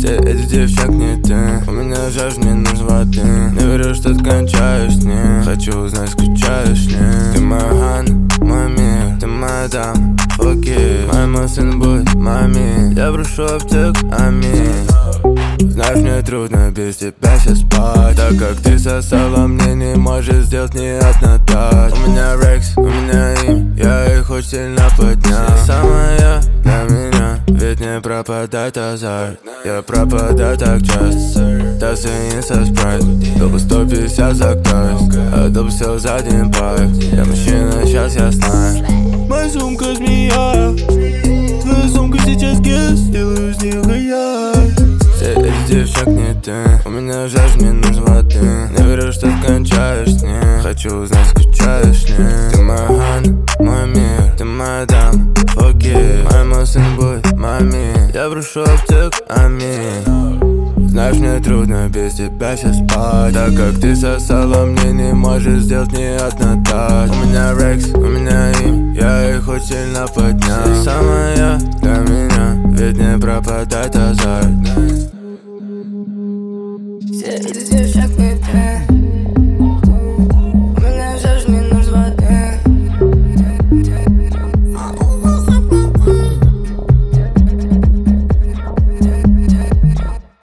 Все эти девчонки не ты. У меня жажда, мне нужна ты. Не верю, что ты кончаешь с ней. Хочу узнать, скучаешь ли. Ты моя Анна, мой мир. Ты моя дама, fuck it. Моя мысль будет маме. Я брошу аптеку, аминь. Знаешь, мне трудно без тебя сейчас спать. Так как ты сосала, мне не можешь сделать ни одна так. У меня рекс, у меня имя, я их очень сильно поднял. Самая для меня, ведь не пропадает азарт. Я пропадаю так часто. Тассы инста спрайт, долго 150 за кайф. Отдал все за один пайп. Я мужчина, сейчас я знаю. Моя сумка змея, твоя сумка сейчас гес, делаю из них я. Все эти девчонки не ты. У меня жажда, мне нужна ты. Не верю, что ты кончаешь с ней. Хочу узнать, скучаешь ли. Ты моя Анна, мой мир. Ты моя дама, fuck it. Моя мысль будет маме. Я брошу аптеку, аминь. Знаешь, мне трудно без тебя сейчас спать. Так как ты сосала, мне не можешь сделать ни одна так. У меня рекс, у меня имя, я их очень сильно поднял. Самая для меня, ведь не пропадает азарт. Все эти девчонки не ты.